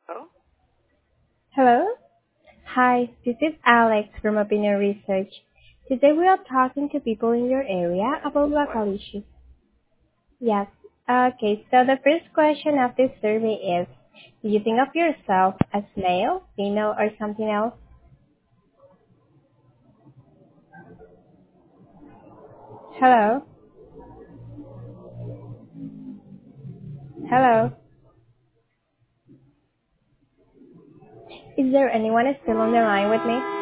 Oh, Hello? Hi, this is Alex from Opinion Research. Today we are talking to people in your area about what? local issues. Yes. Okay, so the first question of this survey is, do you think of yourself as male, female, or something else? Hello? Hello? Is there anyone still on the line with me?